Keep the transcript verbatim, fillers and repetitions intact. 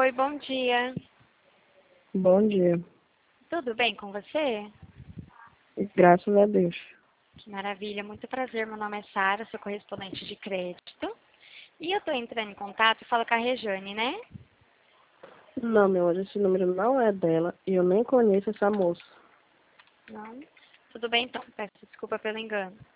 Oi, bom dia. Bom dia. Tudo bem com você? Graças a Deus. Que maravilha, muito prazer. Meu nome é Sara, sou correspondente de crédito. E eu estou entrando em contato e falo com a Rejane, né? Não, meu anjo, esse número não é dela e eu nem conheço essa moça. Não? Tudo bem então, peço desculpa pelo engano.